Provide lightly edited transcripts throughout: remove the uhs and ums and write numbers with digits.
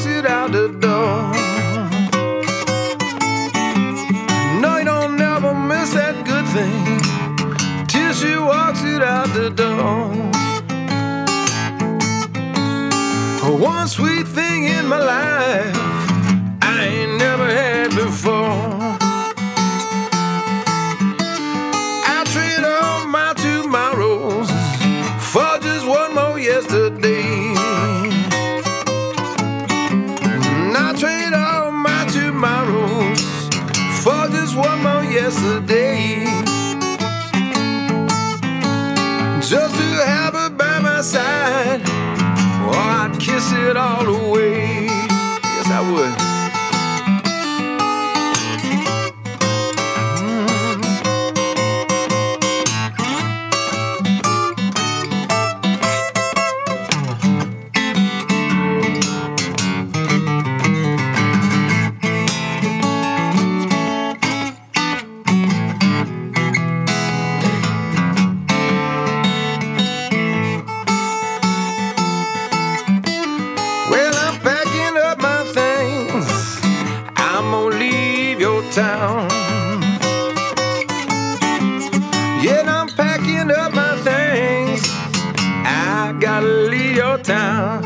walks it out the door. No, you don't never miss that good thing till she walks it out the door. One sweet thing in my life I ain't never had before. I'll trade all my tomorrows for just one more yesterday. I'll trade all my tomorrows for just one more yesterday. Just to have her by my side, oh, I'd kiss it all away. Yes, I would. Town. Yeah, I'm packing up my things. I gotta leave your town.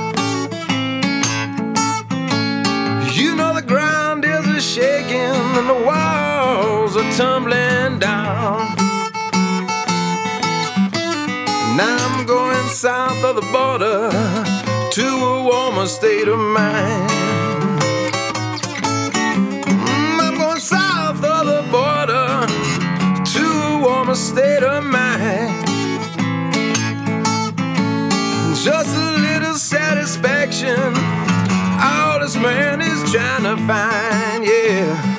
You know the ground is a shaking and the walls are tumbling down. Now I'm going south of the border to a warmer state of mind. South of the border to a warmer state of mind. Just a little satisfaction all this man is trying to find, yeah.